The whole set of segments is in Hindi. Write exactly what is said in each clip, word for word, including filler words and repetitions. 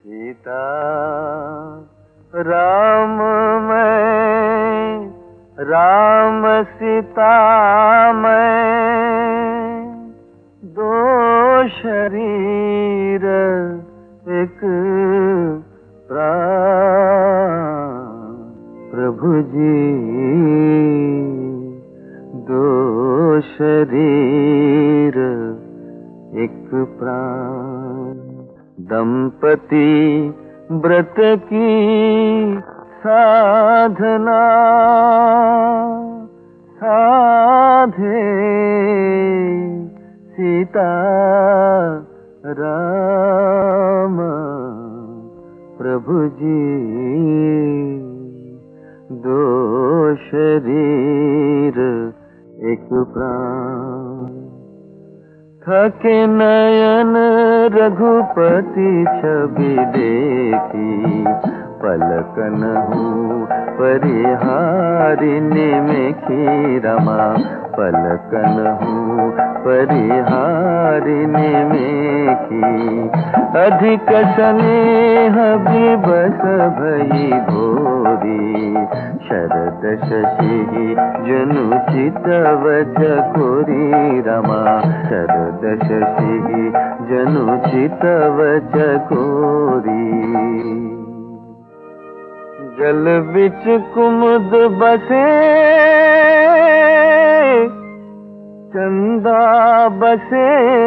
सीता राम मैं, राम सीता मैं, दो शरीर एक प्राण। प्रभु जी दो शरीर एक प्राण। दंपति व्रत की साधना साधे सीता राम। प्रभु जी दो शरीर एक प्राण। थके नयन रघुपति छवि देखी, पलकन हूँ परिहारिणी निमिखी रमा। पलकन हूँ परिहारिणी निमिखी, अधिक स्नेह विवश भई भोरी। शरद शशि जनु चितव चकोरी रमा। शरद शशि जनु चितव चकोरी। जल बिच कुमुद बसे, चंदा बसे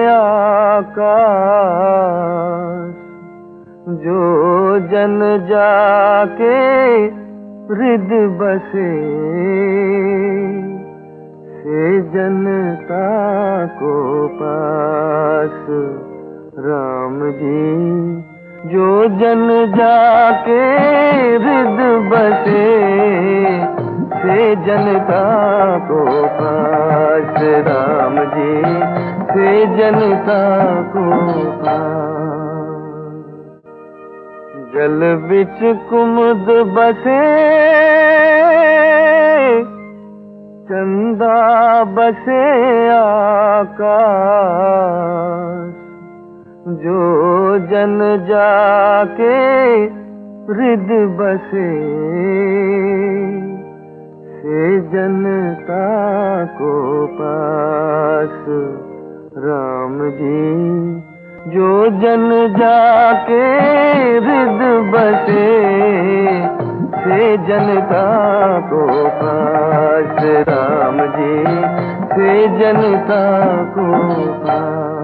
आकाश। जो जन जाके हृद बसे, से जनता को पास। राम जी जो जन जाके हृद बसे, से जनता को पास। राम जी से जनता को पास। जल बिच कुमुद बसे, चंदा बसे आकाश। जो जन जाके हृद बसे, से जनता को पास। राम जी जो जन जाके हृद बसे, से जनता को पास। राम जी से जनता को पास।